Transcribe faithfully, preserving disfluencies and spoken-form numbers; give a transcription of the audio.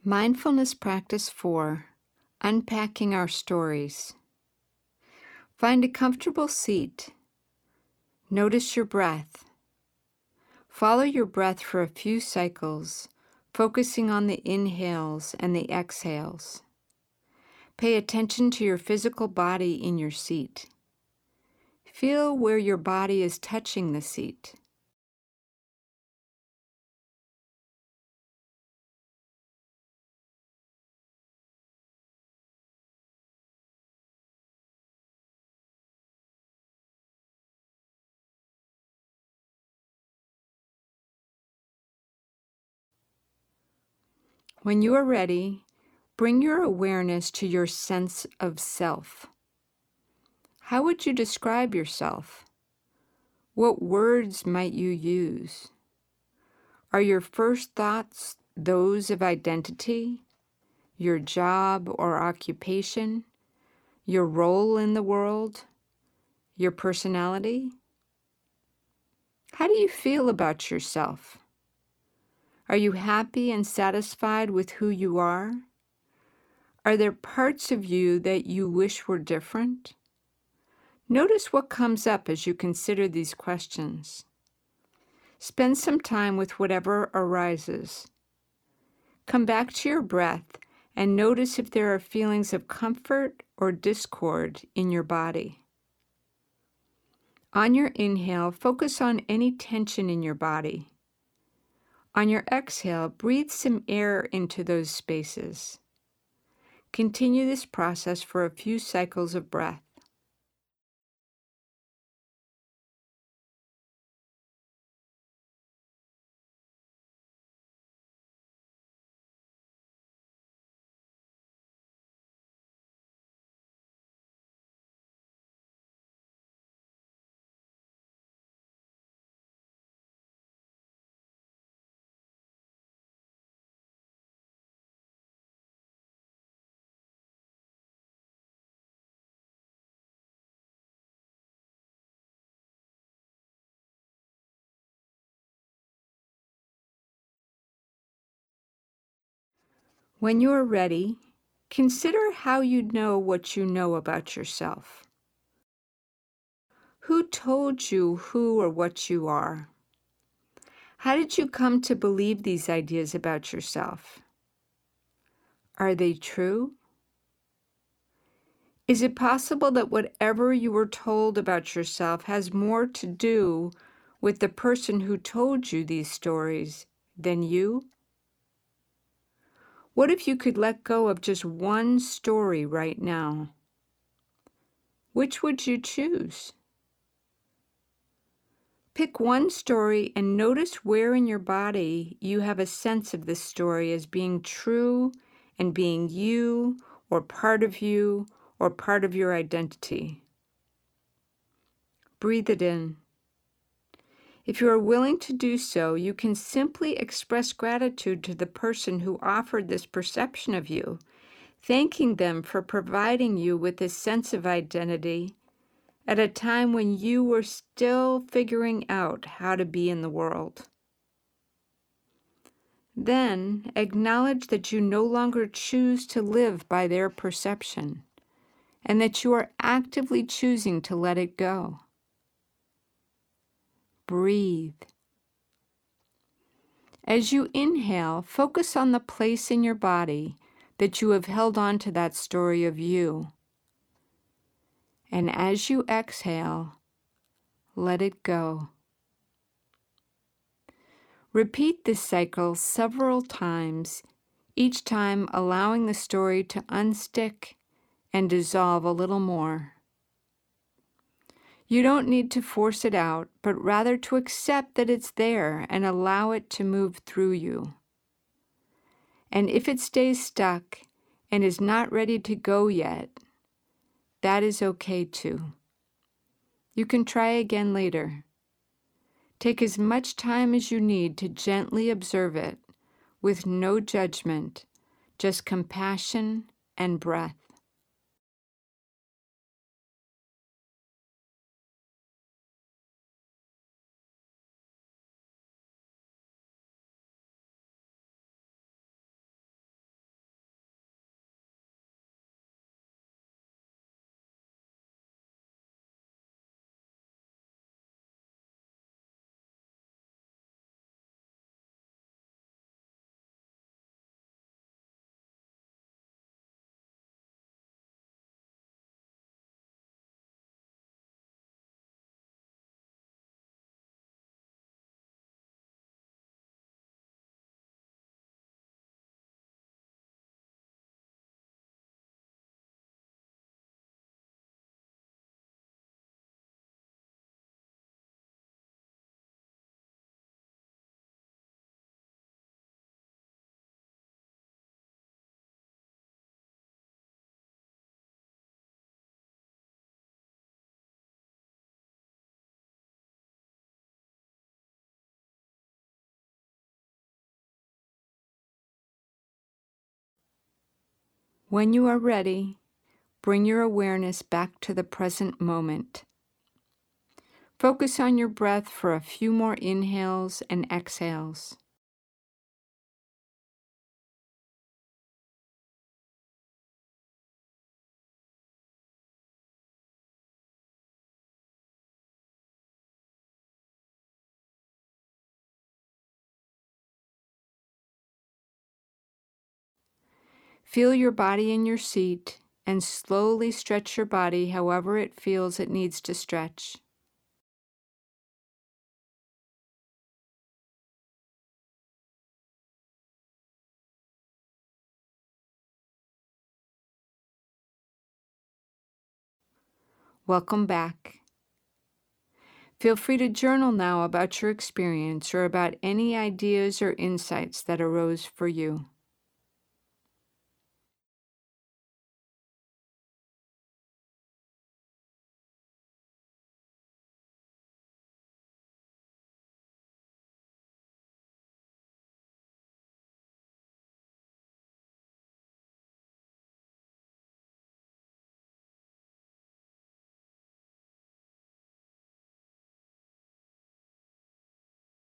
Mindfulness Practice four, Unpacking Our Stories. Find a comfortable seat. Notice your breath. Follow your breath for a few cycles, focusing on the inhales and the exhales. Pay attention to your physical body in your seat. Feel where your body is touching the seat. When you are ready, bring your awareness to your sense of self. How would you describe yourself? What words might you use? Are your first thoughts those of identity, your job or occupation, your role in the world, your personality? How do you feel about yourself? Are you happy and satisfied with who you are? Are there parts of you that you wish were different? Notice what comes up as you consider these questions. Spend some time with whatever arises. Come back to your breath and notice if there are feelings of comfort or discord in your body. On your inhale, focus on any tension in your body. On your exhale, breathe some air into those spaces. Continue this process for a few cycles of breath. When you are ready, consider how you know what you know about yourself. Who told you who or what you are? How did you come to believe these ideas about yourself? Are they true? Is it possible that whatever you were told about yourself has more to do with the person who told you these stories than you? What if you could let go of just one story right now? Which would you choose? Pick one story and notice where in your body you have a sense of this story as being true and being you or part of you or part of your identity. Breathe it in. If you are willing to do so, you can simply express gratitude to the person who offered this perception of you, thanking them for providing you with this sense of identity at a time when you were still figuring out how to be in the world. Then acknowledge that you no longer choose to live by their perception and that you are actively choosing to let it go. Breathe. As you inhale, focus on the place in your body that you have held on to that story of you. And as you exhale, let it go. Repeat this cycle several times, each time allowing the story to unstick and dissolve a little more. You don't need to force it out, but rather to accept that it's there and allow it to move through you. And if it stays stuck and is not ready to go yet, that is okay too. You can try again later. Take as much time as you need to gently observe it, with no judgment, just compassion and breath. When you are ready, bring your awareness back to the present moment. Focus on your breath for a few more inhales and exhales. Feel your body in your seat and slowly stretch your body however it feels it needs to stretch. Welcome back. Feel free to journal now about your experience or about any ideas or insights that arose for you.